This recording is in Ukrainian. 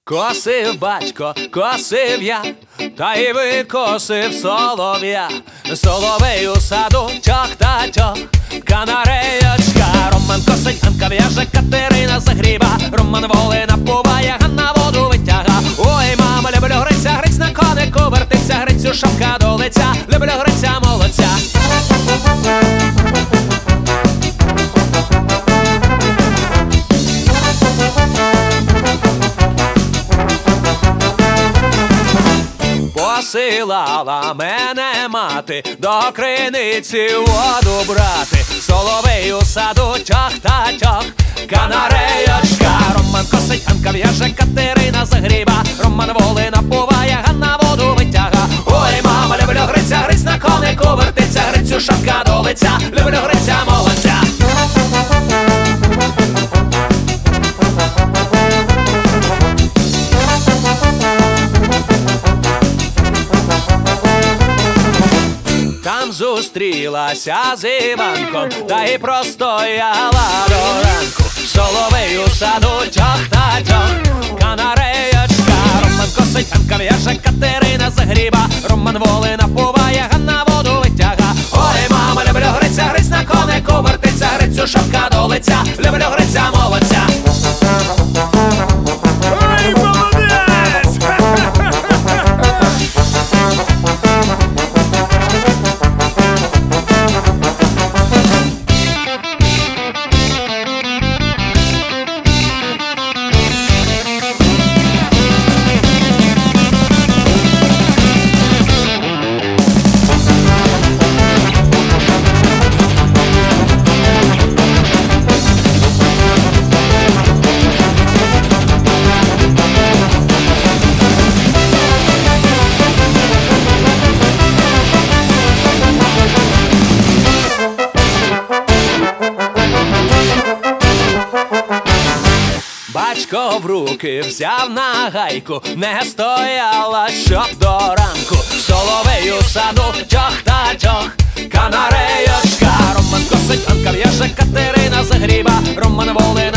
Косив батько, косив я, та й викосив солов'я. Соловей у саду тьох та тьох, канареєчка. Роман косить, Ганка в'яже, Катерина загріба. Роман воли напуває, Ганна воду витяга. Ой, мама, люблю гриця, гриць на конику вертиться, грицю шапка до лиця, люблю гриця молодця. Посилала мене мати до криниці воду брати. Соловей у саду тьох та тьох, канареєчка. Роман косить, Ганка в'яже, Катерина загріба. Роман воли напуває, Ганна воду витяга. Ой, мама, люблю гриця, гриць на конику вертиться, грицю шапка до лиця, люблю гриця молодця. Там зустрілася з Іванком, та й простояла до ранку. Соловей у саду тьох та тьох, канареєчка. Роман косить, Ганка в'яже, Катерина загріба. Роман воли напуває, Ганна воду витяга. Ой, мама, люблю гриця, гриць на конику вертиться, грицю шапка до лиця, люблю гриця молодця. Ой, молодець! Батько в руки взяв на гайку, не стояла, щоб до ранку. Соловей у саду тьох та тьох, канареєчка. Роман косить, Ганка в'яже, Катерина загріба. Роман воли